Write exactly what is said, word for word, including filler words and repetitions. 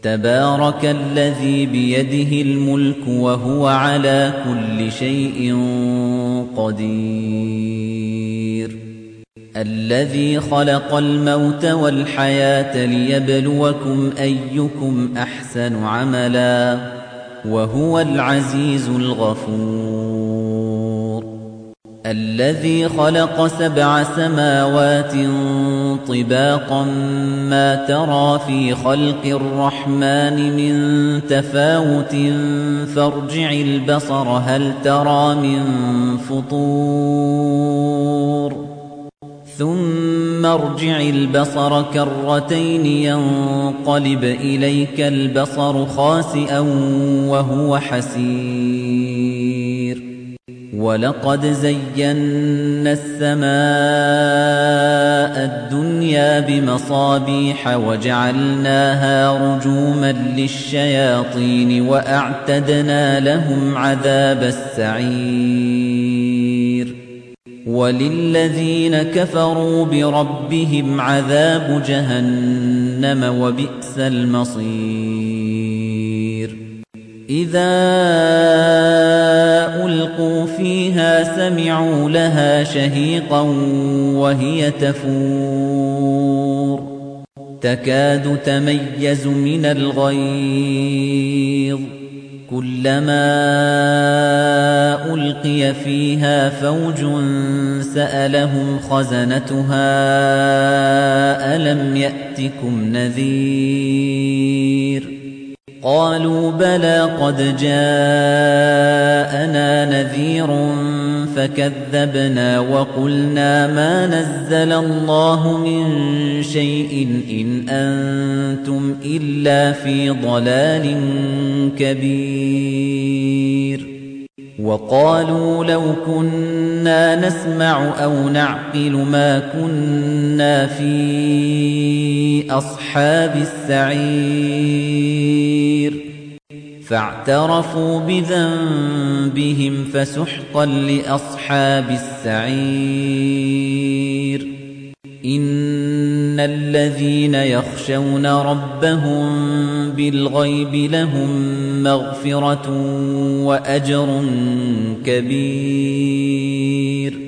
تبارك الذي بيده الملك وهو على كل شيء قدير الذي خلق الموت والحياة ليبلوكم أيكم أحسن عملا وهو العزيز الغفور الذي خلق سبع سماوات طباقا ما ترى في خلق الرحمن من تفاوت فارجع البصر هل ترى من فطور ثم ارجع البصر كرتين ينقلب إليك البصر خاسئا وهو حسير ولقد زينا السماء الدنيا بمصابيح وجعلناها رجوما للشياطين وأعتدنا لهم عذاب السعير وللذين كفروا بربهم عذاب جهنم وبئس المصير إذا ألقوا فيها سمعوا لها شهيقا وهي تفور تكاد تميز من الغيظ كلما ألقي فيها فوج سألهم خزنتها ألم يأتكم نذير قالوا بلى قد جاءنا نذير فكذبنا وقلنا ما نزل الله من شيء إن أنتم إلا في ضلال كبير وقالوا لو كنا نسمع أو نعقل ما كنا في أصحاب السعير فاعترفوا بذنبهم فسحقا لأصحاب السعير إن الذين يخشون ربهم بالغيب لهم مغفرة وأجر كبير